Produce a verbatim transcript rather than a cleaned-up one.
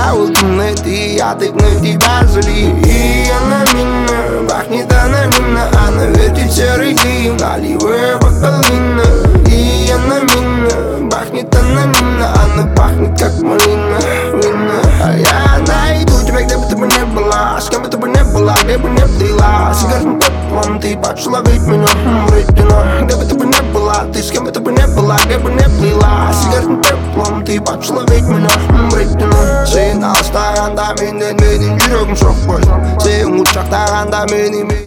всегда улыбнуты, я тыкну тебя зли. И она меня пахнет анонимно, она вертит серый дым, наливая бокалина. И она меня пахнет анонимно, она пахнет как малина, вина. А я найду тебя, где бы ты бы не была, с кем бы ты бы не была, где бы не плыла. Сигаретным пеплом ты пошла ведь меня вредина. Где бы ты бы не была, ты с кем бы ты бы не была, где бы не плыла. Сигаретным пеплом ты пошла ведь меня вредина. Сен алыстағанда менен менің жүрегім соқпайды. Сен құшақтағанда мені